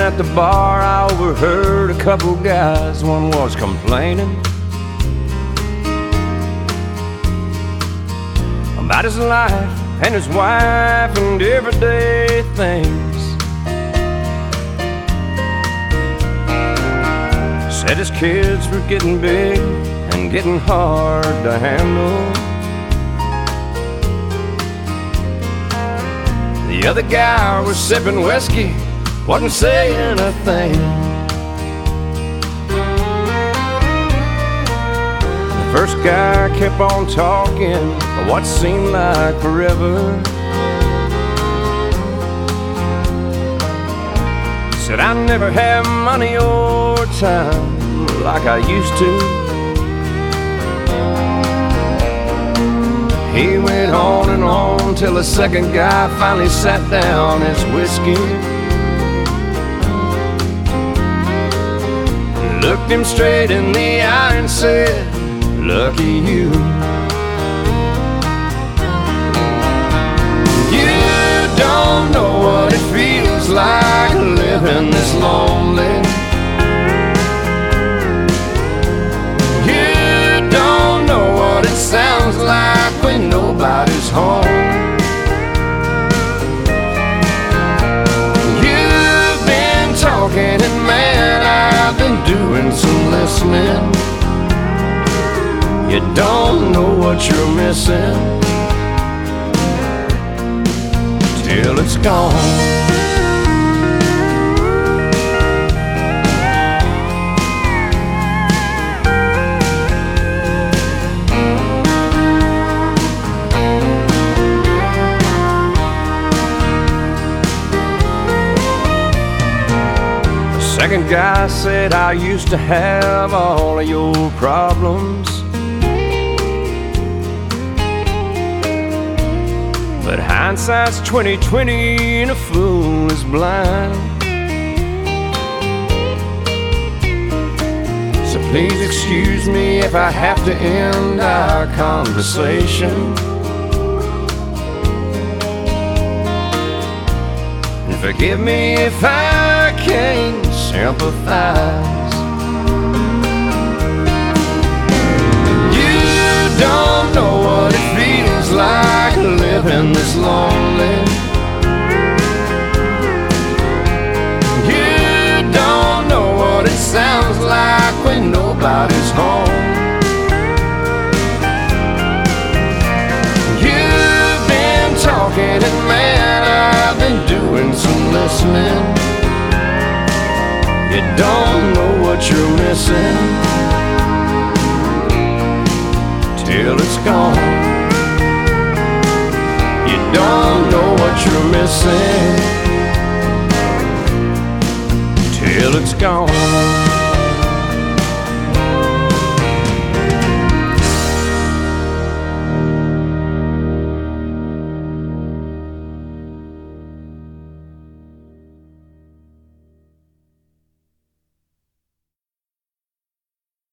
at the bar, I overheard a couple guys. One was complaining about his life and his wife and everyday things. Said his kids were getting big and getting hard to handle. The other guy was sipping whiskey, wasn't saying a thing. The first guy kept on talking for what seemed like forever. Said, I never have money or time like I used to. He went on and on till the second guy finally sat down his whiskey, looked him straight in the eye and said, lucky you. You don't know what it feels like living this lonely. You don't know what it sounds like when nobody's home. You've been talking and man, I've been doing some listening. You don't know what you're missing till it's gone. Second guy said, I used to have all of your problems, but hindsight's 20/20 and a fool is blind. So please excuse me if I have to end our conversation, and forgive me if I can't sympathize. You don't know what it feels like living this lonely. You don't know what it sounds like when nobody's home. You've been talking and man, I've been doing some listening. You don't know what you're missing till it's gone. You don't know what you're missing till it's gone.